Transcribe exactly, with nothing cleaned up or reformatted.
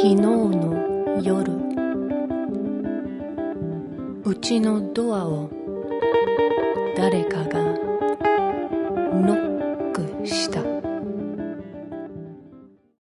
昨日の夜、うちのドアを誰かがノックした。